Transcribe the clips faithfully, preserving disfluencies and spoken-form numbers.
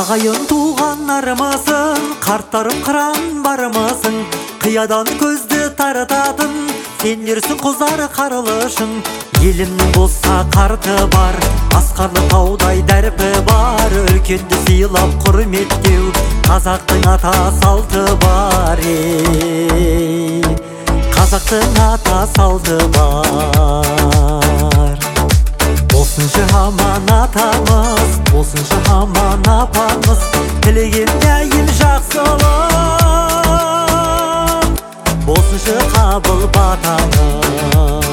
Ағайын туғандарымысың, қарттарым қыран барымысың, қиядан көзді тарататын сендерсің құзары қарылышың. Елімнің болса қарты бар, асқарлы таудай дәрпі бар, үлкенді сыйлап құрметтеу қазақтың ата салты бар. Ей, қазақтың ата салты бар. Болсыншы аман атамыз, болсыншы аман апамыз, тілеген дәйім жақсылық, болсыншы қабыл батамыз.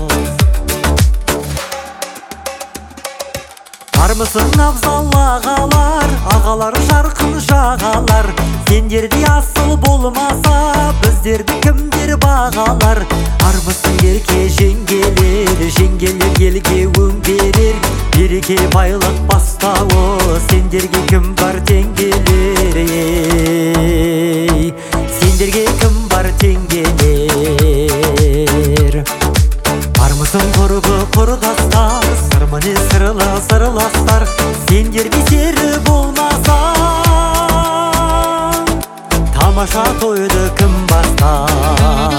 Бармысың абзал ағалар, ағалар жарқын жағалар, сендерде асыл болмаса біздерді кімдер бағалар? Армысың ерке жеңгелер, жеңгелер елге өң берер, береке байлық бастауы сендерге кім бар теңгелер? Ей, сендерге кім бар теңгелер? Бармысың құрбы құрдастар, сырмыне сырлы сырластар, сендер бесері болмаса тамаша тойды кім бастар?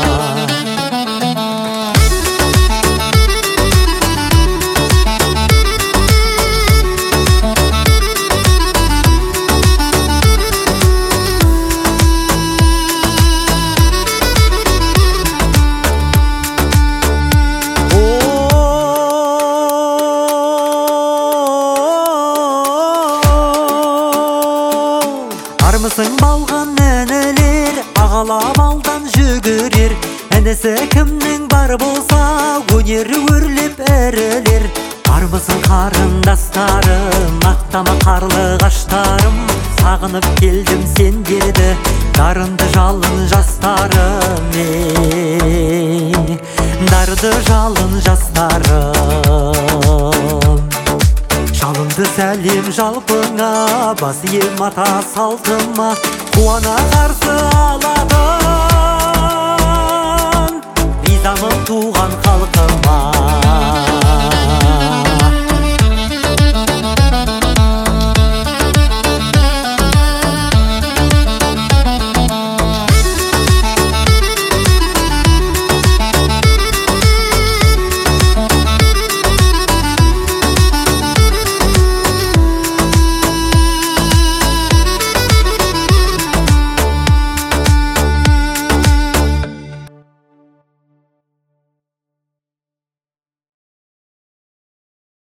Бармысың балған інілер, ағалап алдан жүгірер, інісі кімнің бар болса өнері өрлеп әрілер. Бармысың қарындастарым, мақтама қарлығаштарым, сағынып келдім сендерді, дарынды жалын жастарым. Ей, дарды жалын жастарым, жалынды сәлем жалпыңа, бас ием ата салтыма, қуана қарсы алатын ризамын туған халқыма.